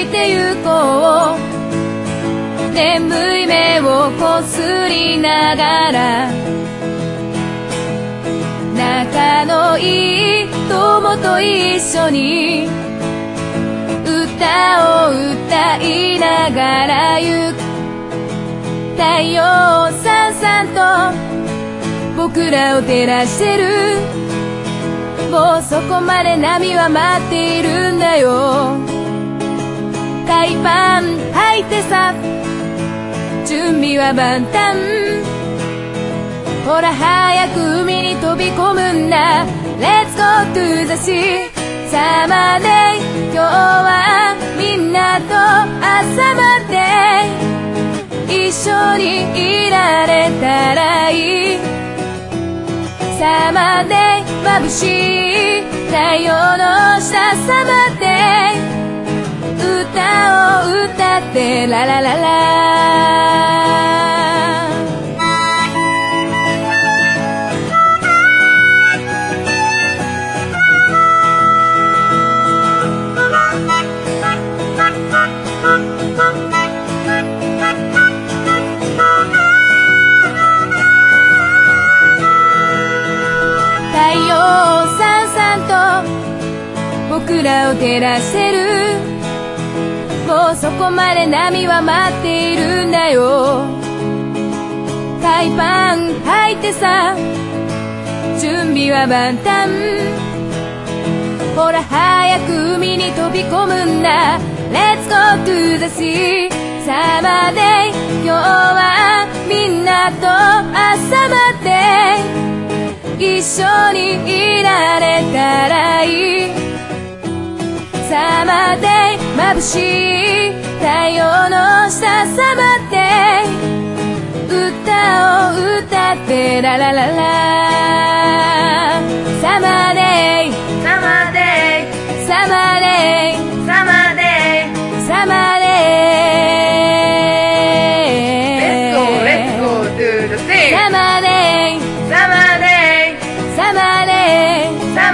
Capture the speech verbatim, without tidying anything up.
てゆこう。眠い目をこすりながら、仲のいい友と一緒に歌を歌いながら行く。太陽さんさんと僕らを照らしてる。もうそこまで波は待っているんだよ。海パン履いてさ、準備は万端。ほら早く海に飛び込むんだ。 Let's go to the sea サマーデイ。今日はみんなと朝まで一緒にいられたらいい。サマーデイ眩しい太陽の下サマーデイ。歌を歌ってララララ。太陽さんさんと僕らを照らしてる。もうそこまで波は待っているんだよ。海パン履いてさ、準備は万端。ほら早く海に飛び込むんだ。 Let's go to the sea サマーデイ。今日はみんなと朝まで一緒にいられたらいい。サマーデイ眩しい太陽の下サマーデイ。歌を歌ってララララ。サマーデイサマーデイサマーデイサマーデイサマーデイ。 Let's go let's go to the sea サマーデイサマーデイサマーデイサ